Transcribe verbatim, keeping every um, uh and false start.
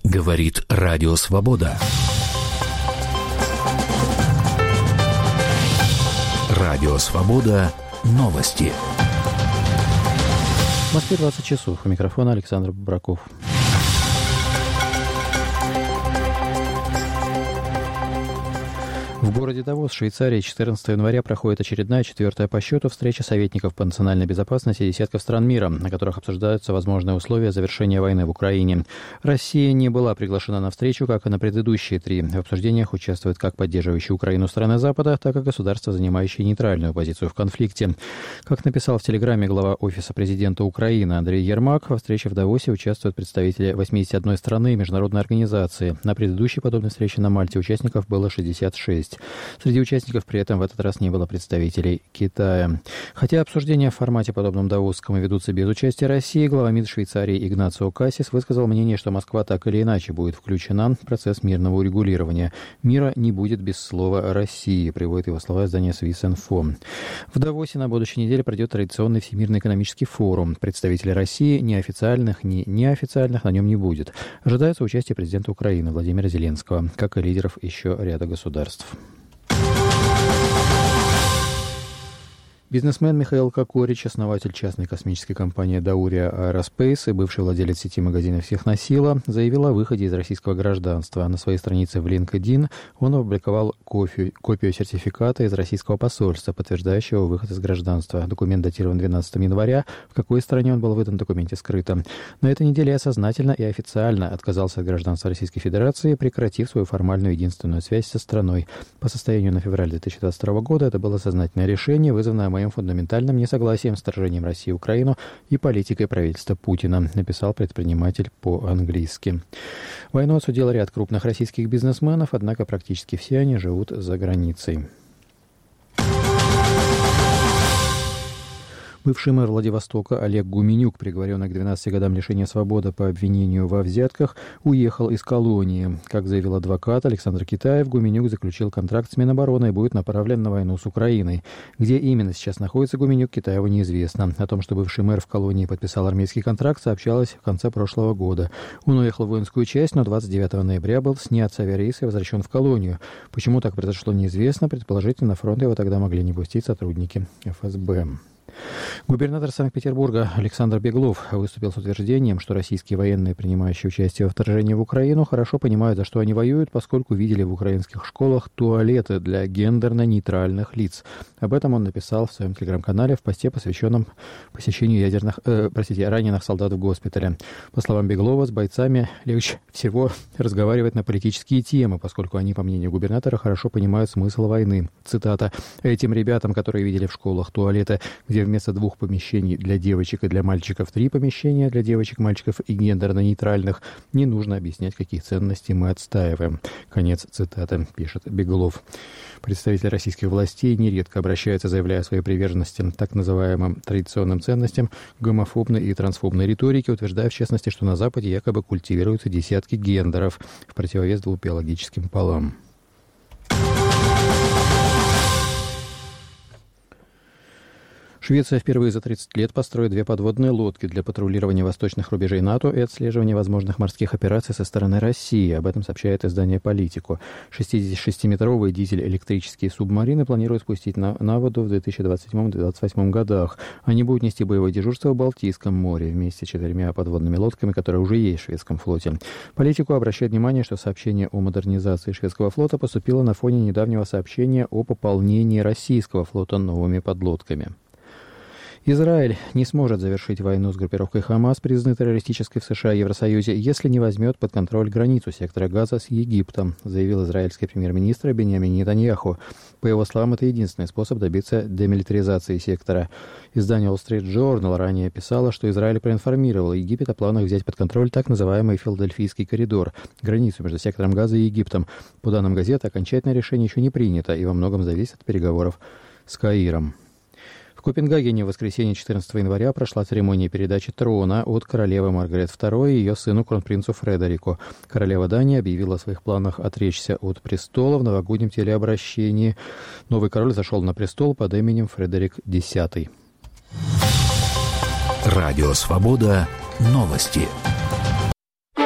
Говорит Радио Свобода. Радио Свобода. Новости. В Москве двадцать часов. У микрофона Александр Бобраков. В городе Давос, Швейцария, четырнадцатого января проходит очередная, четвертая по счету, встреча советников по национальной безопасности десятков стран мира, на которых обсуждаются возможные условия завершения войны в Украине. Россия не была приглашена на встречу, как и на предыдущие три. В обсуждениях участвуют как поддерживающие Украину страны Запада, так и государства, занимающие нейтральную позицию в конфликте. Как написал в Телеграме глава Офиса президента Украины Андрей Ермак, во встрече в Давосе участвуют представители восьмидесяти одной страны и международной организации. На предыдущей подобной встрече на Мальте участников было шестьдесят шесть. Среди участников при этом в этот раз не было представителей Китая. Хотя обсуждения в формате, подобном давосскому, ведутся без участия России, глава МИД Швейцарии Игнацио Кассис высказал мнение, что Москва так или иначе будет включена в процесс мирного урегулирования. Мира не будет без слова России, приводит его слова издания Свис.Инфо. В Давосе на будущей неделе пройдет традиционный Всемирный экономический форум. Представителей России, ни официальных, ни неофициальных, на нем не будет. Ожидается участие президента Украины Владимира Зеленского, как и лидеров еще ряда государств. Бизнесмен Михаил Кокорич, основатель частной космической компании «Даурия Аэроспейс» и бывший владелец сети магазинов «Техносила», заявил о выходе из российского гражданства. На своей странице в LinkedIn он опубликовал копию, копию сертификата из российского посольства, подтверждающего выход из гражданства. Документ датирован двенадцатого января. В какой стране он был выдан, в документе скрыто. На этой неделе я сознательно и официально отказался от гражданства Российской Федерации, прекратив свою формальную единственную связь со страной. По состоянию на февраль две тысячи двадцать второго года это было сознательное решение, вызванное моим фундаментальным несогласием с вторжением России в Украину и политикой правительства Путина, написал предприниматель по-английски. Войну осудил ряд крупных российских бизнесменов, однако практически все они живут за границей. Бывший мэр Владивостока Олег Гуменюк, приговоренный к двенадцати годам лишения свободы по обвинению во взятках, уехал из колонии. Как заявил адвокат Александр Китаев, Гуменюк заключил контракт с Минобороны и будет направлен на войну с Украиной. Где именно сейчас находится Гуменюк, Китаеву неизвестно. О том, что бывший мэр в колонии подписал армейский контракт, сообщалось в конце прошлого года. Он уехал в воинскую часть, но двадцать девятого ноября был снят с авиарейса и возвращен в колонию. Почему так произошло, неизвестно. Предположительно, на фронт его тогда могли не пустить сотрудники эф эс бэ. Губернатор Санкт-Петербурга Александр Беглов выступил с утверждением, что российские военные, принимающие участие во вторжении в Украину, хорошо понимают, за что они воюют, поскольку видели в украинских школах туалеты для гендерно-нейтральных лиц. Об этом он написал в своем телеграм-канале в посте, посвященном посещению ядерных, э, простите, раненых солдат в госпитале. По словам Беглова, с бойцами легче всего разговаривать на политические темы, поскольку они, по мнению губернатора, хорошо понимают смысл войны. Цитата: «Этим ребятам, которые видели в школах туалеты, где вместо двух помещений для девочек и для мальчиков три помещения для девочек, мальчиков и гендерно-нейтральных, не нужно объяснять, какие ценности мы отстаиваем». Конец цитаты, пишет Беглов. Представители российских властей нередко обращаются, заявляя о своей приверженности так называемым традиционным ценностям, гомофобной и трансфобной риторики, утверждая в частности, что на Западе якобы культивируются десятки гендеров в противовес двум биологическим полам. Швеция впервые за тридцать лет построит две подводные лодки для патрулирования восточных рубежей НАТО и отслеживания возможных морских операций со стороны России. Об этом сообщает издание «Политику». шестидесятишестиметровые дизель-электрические субмарины планируют спустить на, на воду в две тысячи двадцать седьмом — две тысячи двадцать восьмом годах. Они будут нести боевое дежурство в Балтийском море вместе с четырьмя подводными лодками, которые уже есть в шведском флоте. «Политику» обращает внимание, что сообщение о модернизации шведского флота поступило на фоне недавнего сообщения о пополнении российского флота новыми подлодками. Израиль не сможет завершить войну с группировкой «Хамас», признанной террористической в США и Евросоюзе, если не возьмет под контроль границу сектора Газа с Египтом, заявил израильский премьер-министр Биньямин Нетаньяху. По его словам, это единственный способ добиться демилитаризации сектора. Издание Wall Street Journal ранее писало, что Израиль проинформировал Египет о планах взять под контроль так называемый Филадельфийский коридор, границу между сектором Газа и Египтом. По данным газеты, окончательное решение еще не принято и во многом зависит от переговоров с Каиром. В Копенгагене в воскресенье четырнадцатого января прошла церемония передачи трона от королевы Маргарет второй и ее сыну кронпринцу Фредерику. Королева Дании объявила о своих планах отречься от престола в новогоднем телеобращении. Новый король зашел на престол под именем Фредерик X. Радио «Свобода». Новости.